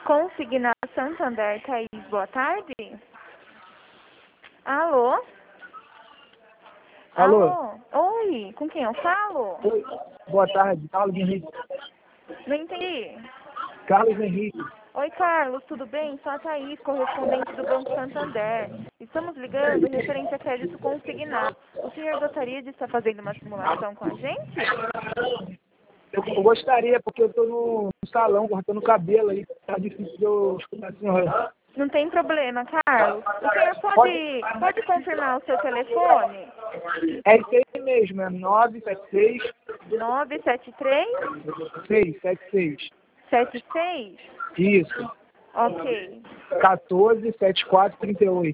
Consignar Santander, Thaís, boa tarde. Alô? Alô? Oi, com quem eu falo? Oi, boa tarde, Carlos Henrique. Não entendi. Carlos Henrique. Oi, Carlos, tudo bem? Sou a Thaís, correspondente do Banco Santander. Estamos ligando referente a crédito consignado. O senhor gostaria de estar fazendo uma simulação com a gente? Eu gostaria, porque eu estou no salão cortando cabelo aí, tá difícil de eu escutar a senhora. Não tem problema, Carlos. O senhor pode confirmar o seu telefone? É isso aí mesmo, é 976 973 676. 76? Isso. Ok. 14 74 38.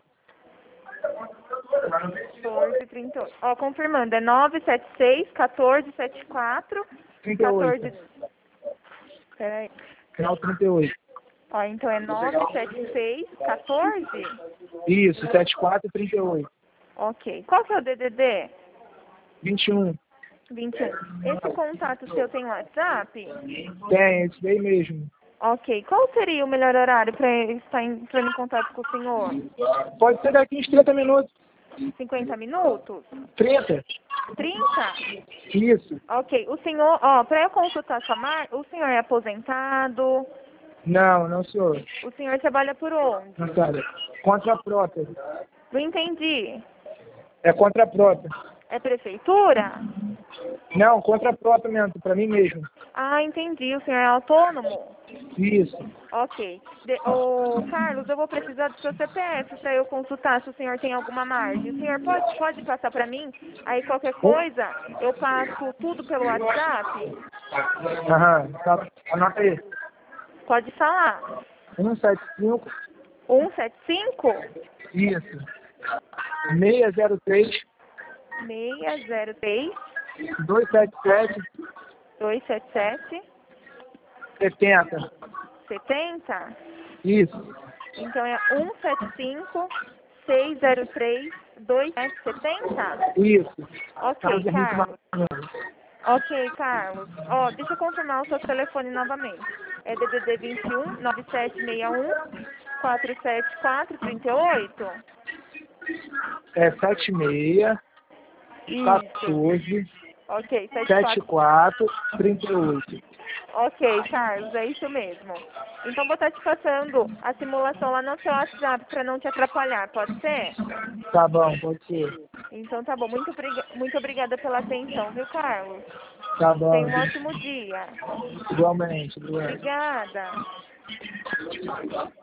1438. Ó, confirmando, é 976 1474 38. 14. Peraí. Final 38. Ó, então é 976 14? Isso, 74 38. Ok. Qual que é o DDD? 21. 21. Esse contato seu tem WhatsApp? Tem, esse daí mesmo. Ok. Qual seria o melhor horário para estar entrando em contato com o senhor? Pode ser daqui uns 30 minutos. 50 minutos? 30? 30? Isso. Ok. O senhor, ó, para eu consultar sua marca, o senhor é aposentado? Não, senhor. O senhor trabalha por onde? Não, cara. Contra a própria. Não entendi. É contra a própria. É prefeitura? Não, contra a própria mesmo, pra mim mesmo. Ah, entendi. O senhor é autônomo? Isso. Ok. Ô, Carlos, eu vou precisar do seu CPF para eu consultar se o senhor tem alguma margem. O senhor pode passar para mim? Aí qualquer coisa, eu passo tudo pelo WhatsApp? Aham, tá. Anota aí. Pode falar. 175. 175 Isso. 603 603 277 277 70. 70? Isso. Então é 175 603 2770? Isso. Ok, Henrique Carlos. Martins. Ok, Carlos. Ó, deixa eu confirmar o seu telefone novamente. É DDD 21 9761 474 38? É 76 Isso. 14 Ok, 74. 74 38. Ok, Carlos, é isso mesmo. Então vou estar te passando a simulação lá no seu WhatsApp para não te atrapalhar, pode ser? Tá bom, pode ser. Então tá bom. Muito obrigada pela atenção, viu, Carlos? Tá bom. Tenha um ótimo dia. Igualmente, obrigado. Obrigada.